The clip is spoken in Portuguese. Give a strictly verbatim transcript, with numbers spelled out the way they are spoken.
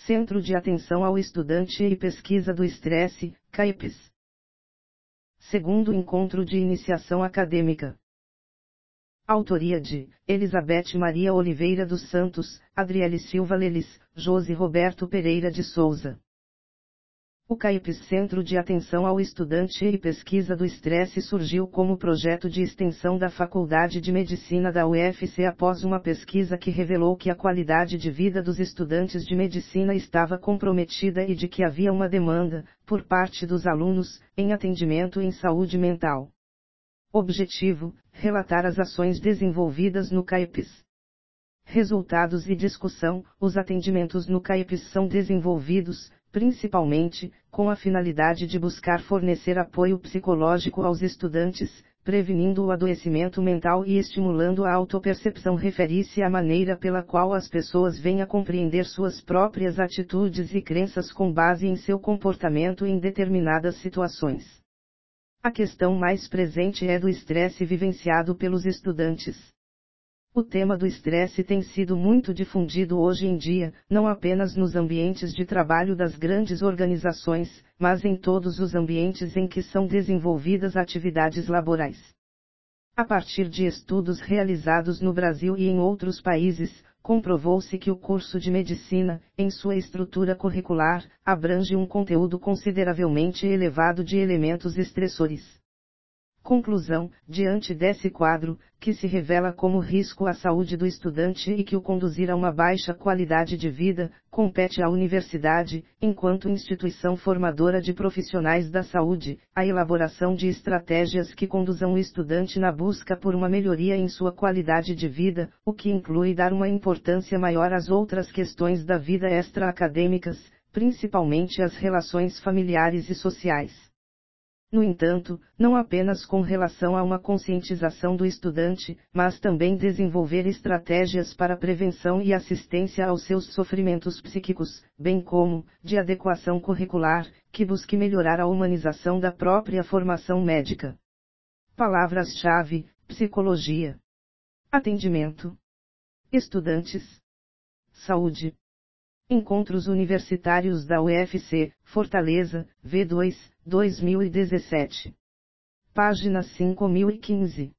Centro de Atenção ao Estudante e Pesquisa do Estresse, CAEPES. Segundo Encontro de Iniciação Acadêmica. Autoria de Elizabeth Maria Oliveira dos Santos, Adriele Silva Lelis, Josi Roberto Pereira de Souza. O CAEPES Centro de Atenção ao Estudante e Pesquisa do Estresse surgiu como projeto de extensão da Faculdade de Medicina da U F C após uma pesquisa que revelou que a qualidade de vida dos estudantes de medicina estava comprometida e de que havia uma demanda, por parte dos alunos, em atendimento em saúde mental. Objetivo: relatar as ações desenvolvidas no CAEPES. Resultados e discussão: os atendimentos no CAEPES são desenvolvidos, principalmente, com a finalidade de buscar fornecer apoio psicológico aos estudantes, prevenindo o adoecimento mental e estimulando a autopercepção. Refere-se à maneira pela qual as pessoas vêm a compreender suas próprias atitudes e crenças com base em seu comportamento em determinadas situações. A questão mais presente é do estresse vivenciado pelos estudantes. O tema do estresse tem sido muito difundido hoje em dia, não apenas nos ambientes de trabalho das grandes organizações, mas em todos os ambientes em que são desenvolvidas atividades laborais. A partir de estudos realizados no Brasil e em outros países, comprovou-se que o curso de medicina, em sua estrutura curricular, abrange um conteúdo consideravelmente elevado de elementos estressores. Conclusão: diante desse quadro, que se revela como risco à saúde do estudante e que o conduzir a uma baixa qualidade de vida, compete à universidade, enquanto instituição formadora de profissionais da saúde, a elaboração de estratégias que conduzam o estudante na busca por uma melhoria em sua qualidade de vida, o que inclui dar uma importância maior às outras questões da vida extra-acadêmicas, principalmente as relações familiares e sociais. No entanto, não apenas com relação a uma conscientização do estudante, mas também desenvolver estratégias para prevenção e assistência aos seus sofrimentos psíquicos, bem como, de adequação curricular, que busque melhorar a humanização da própria formação médica. Palavras-chave: psicologia, atendimento, estudantes, saúde. Encontros Universitários da U F C, Fortaleza, V dois, dois mil e dezessete. Página cinco mil e quinze.